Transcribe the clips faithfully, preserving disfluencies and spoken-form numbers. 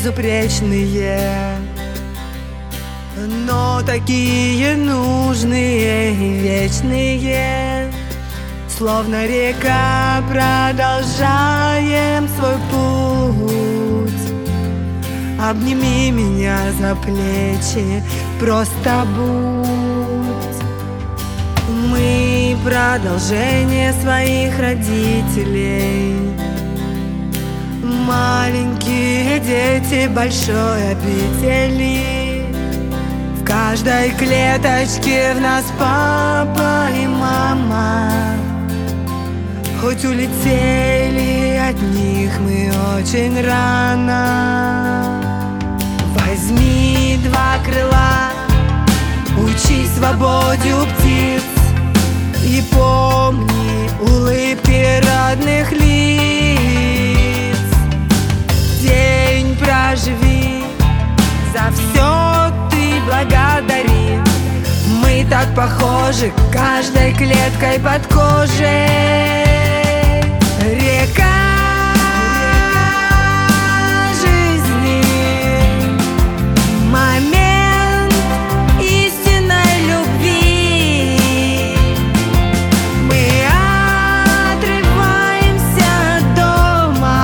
безупречные, но такие нужные и вечные. Словно река продолжаем свой путь. Обними меня за плечи, просто будь. Мы продолжение своих родителей, маленькие дети большой обители. В каждой клеточке в нас папа и мама. Хоть улетели от них мы очень рано. Возьми два крыла, учись свободе у птиц, и помни улыбки родных лиц. День проживи, за все ты благодари. Мы так похожи каждой клеткой под кожей. Река жизни, момент истинной любви. Мы отрываемся от дома,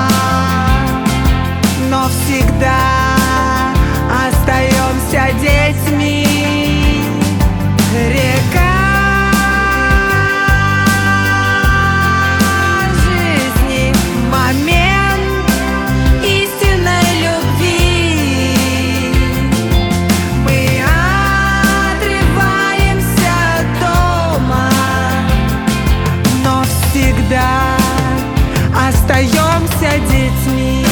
но всегда остаемся детьми. Река остаемся детьми.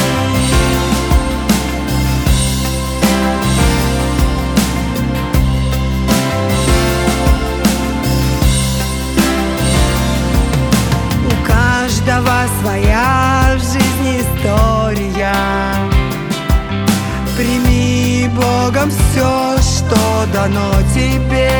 У каждого своя в жизни история. Прими Богом все, что дано тебе.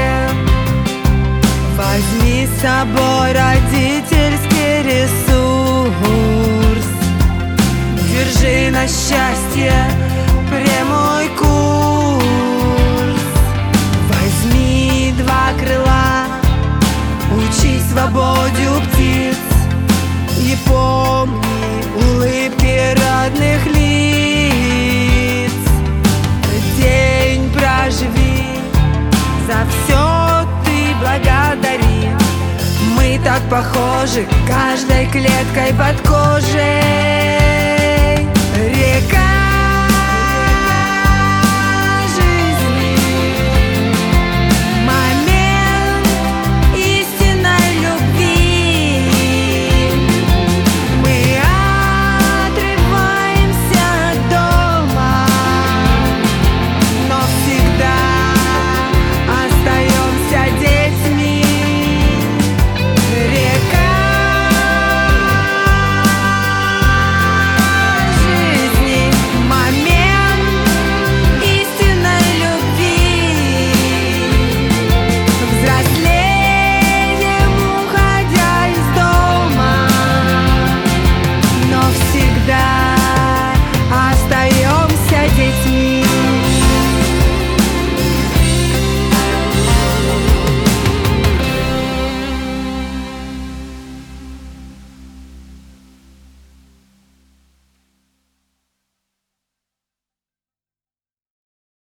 Возьми с собой родительский ресурс. Держи на счастье прямой курс. Возьми два крыла, учись свободе у птиц, и помни улыбки родных лиц. День проживи, за все ты благодари. Мы так похожи каждой клеткой под кожей.